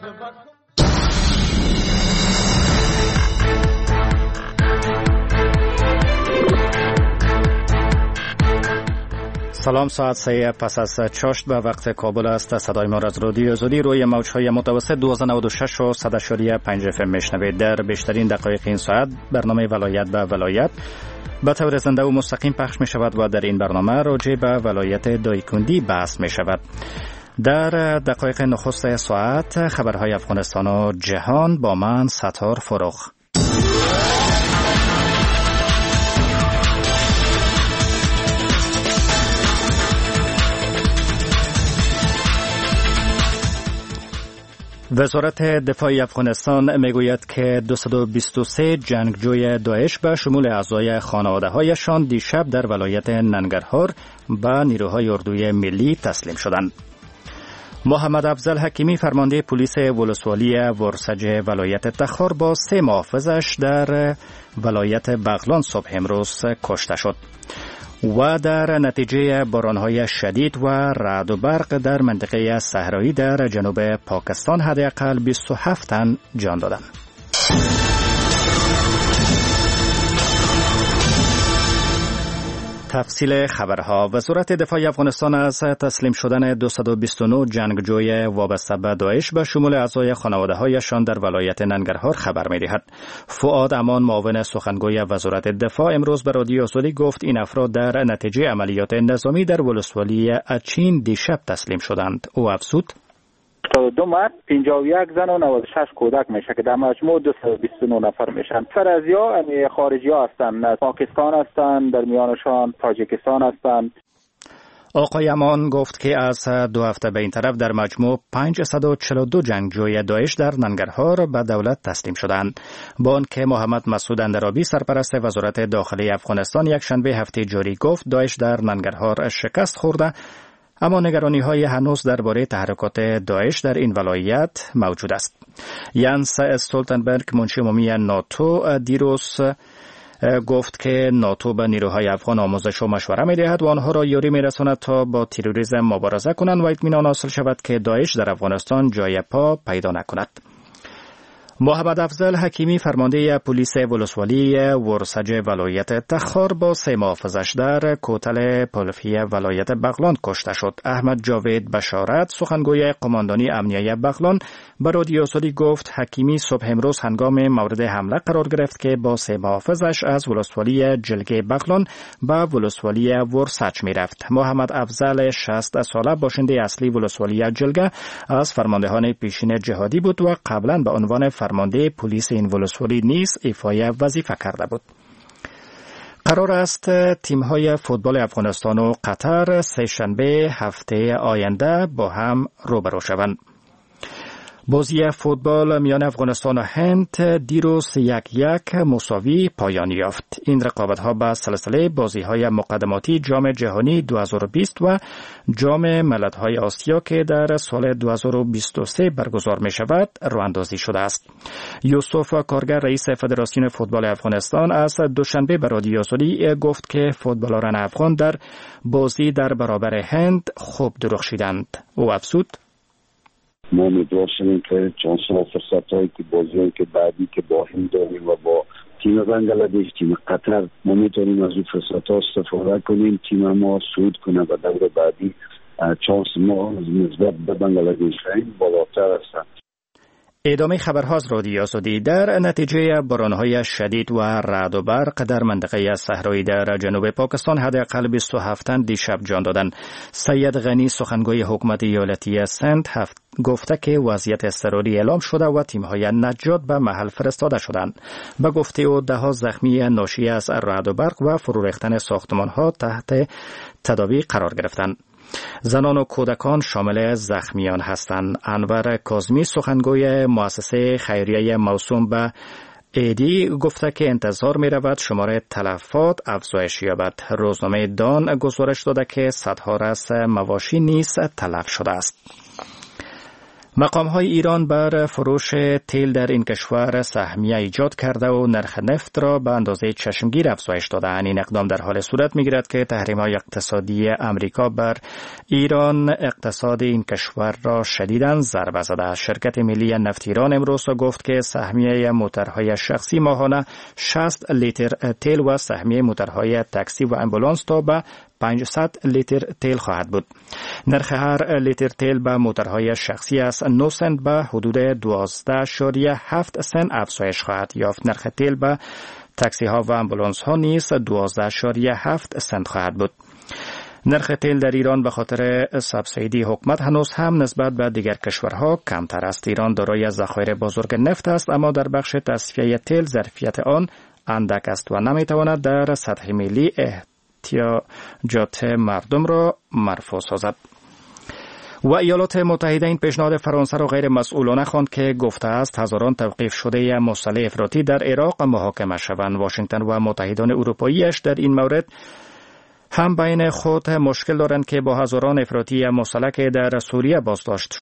سلام، ساعت 3 پس از چاشت به وقت کابل است. صدای ما از رادیو آزادی روی موج‌های متوسط 1296 و 100.5 FM میشنوید. در بیشترین دقایق این ساعت برنامه ولایت به ولایت به طور زنده و مستقیم پخش می شود و در این برنامه راجع به ولایت دایکندی بحث می شود. در دقایق نخست ساعت خبرهای افغانستان و جهان با من ستار فروغ. وزارت دفاع افغانستان میگوید که 223 جنگجوی داعش به شمول اعضای خانواده‌هایشان دیشب در ولایت ننگرهار به نیروهای اردوی ملی تسلیم شدند. محمد افضل حکیمی فرمانده پلیس ولسوالی ورسج ولایت تخار با 3 محافظش در ولایت بغلان صبح امروز کشته شد و در نتیجه بارانهای شدید و رعد و برق در منطقه صحرایی در جنوب پاکستان حداقل 27 تن جان دادند. تفصیل خبرها. وزارت دفاع افغانستان از تسلیم شدن 229 جنگجوی وابسته به داعش به شمول اعضای خانواده‌هایشان در ولایت ننگرهار خبر می‌دهد. فؤاد امان معاون سخنگوی وزارت دفاع امروز به رادیو آزادی گفت این افراد در نتیجه عملیات نظامی در ولسوالی اچین دیشب تسلیم شدند. او افزود 2 مرد، 51 زن و 96 کودک میشه که در مجموع 229 نفر میشن. فرضیا خارجی ها هستند، از پاکستان هستند، در میانشان تاجیکستان هستند. آقای امان گفت که از 2 هفته به این طرف در مجموع 542 جنگجوی داعش در ننگرهار به دولت تسلیم شدند. با آنکه محمد مسعود اندرابی سرپرست وزارت داخلی افغانستان یک شنبه هفته جاری گفت داعش در ننگرهار شکست خورده، اما نگرانی‌های هنوز درباره تحرکات داعش در این ولایت موجود است. یانس استولتنبرگ منشی عمومی ناتو دیروز گفت که ناتو به نیروهای افغان آموزش و مشوره می‌دهد و آنها را یاری می‌رساند تا با تروریسم مبارزه کنند و اطمینان حاصل شود که داعش در افغانستان جای پا پیدا نکند. محمد افضل حکیمی فرمانده پلیس ولسوالی ورسج ولایت تخار با 3 محافظش در کوتل پلفی ولایت بغلان کشته شد. احمد جاوید بشارت سخنگوی قماندانی امنیه بغلان به رادیو آزادی گفت حکیمی صبح امروز هنگام مورد حمله قرار گرفت که با 3 محافظش از ولسوالی جلگه بغلان به ولسوالی ورسج می رفت. محمد افضل 60 ساله باشنده اصلی ولسوالی جلگه از فرماندهان پیشین جهادی بود و قبلا به عنوان فرمانده پلیس این ولسوالی نیز ایفای وظیفه کرده بود. قرار است تیم‌های فوتبال افغانستان و قطر سه‌شنبه هفته آینده با هم روبرو شوند. بازی فوتبال میان افغانستان و هند دیروز 1-1 مساوی پایان یافت. این رقابت‌ها به سلسله بازی‌های مقدماتی جام جهانی 2020 و جام ملت‌های آسیا که در سال 2023 برگزار می‌شود راه‌اندازی شده است. یوسف کارگر رئیس فدراسیون فوتبال افغانستان از دوشنبه به رادیو آزادی گفت که فوتبالوران افغان در بازی در برابر هند خوب درخشیدند. او افزود ما امیدوار شدیم که چانس‌ها و فرصت‌هایی که بازی‌هایی که بعدی که با هند داریم و با تیم بنگلادش، تیم قطر، ما میتونیم از این فرصت‌ها استفاده کنیم، تیم ما صعود کنه و دور بعدی چانس ما نسبت به بنگلادش بالاتر است. ادامه خبرها از رادیو آزادی. در نتیجه باران‌های شدید و رعد و برق در منطقه صحرایی در جنوب پاکستان حداقل 27 تن دیشب جان دادند. سید غنی سخنگوی حکومت ایالتی سند گفته که وضعیت اضطراری اعلام شده و تیم‌های نجات به محل فرستاده شدند. به گفته او 10 زخمی ناشی از رعد و برق و فرو ریختن ساختمان‌ها تحت تداوی قرار گرفتند. زنان و کودکان شامل زخمیان هستند. انور کاظمی سخنگوی مؤسسه خیریه موسوم به ایدی گفته که انتظار می رود شماره تلفات افزایش یابد. روزنامه دان گزارش داده که صدها رأس مواشی نیز تلف شده است. مقام‌های ایران بر فروش تیل در این کشور سهمیه ایجاد کرده و نرخ نفت را به اندازه چشمگیر افزایش داده‌اند. این اقدام در حال صورت می‌گیرد که تحریم‌های اقتصادی امریکا بر ایران اقتصاد این کشور را شدیداً ضربه زده است. شرکت ملی نفت ایران امروز گفت که سهمیه موتورهای شخصی ماهانه 60 لیتر تیل و سهمیه موتورهای تاکسی و امبولانس تا به 500 لیتر تیل خواهد بود. نرخ هر لیتر تیل به موتورهای شخصی از 9 سنت به حدود 12.7 سنت افزایش خواهد یافت. نرخ تیل به تاکسی ها و امبولانس ها نیز 12.7 سنت خواهد بود. نرخ تیل در ایران به خاطر سابسیدی حکومت هنوز هم نسبت به دیگر کشورها کمتر است. ایران دارای ذخایر بزرگ نفت است، اما در بخش تصفیه تیل ظرفیت آن اندک است و نمیتواند در سطح ملی احتیاجات مردم را مرفوع سازد. و ایالات متحده این پیشنهاد فرانسه را غیر مسئولانه خواند که گفته است هزاران توقیف شده مسلح افراطی در عراق محاکمه شوند. واشنگتن و متحدان اروپاییش در این مورد هم بین خود مشکل دارند که با هزاران افراطی مسلح که در سوریه بازداشت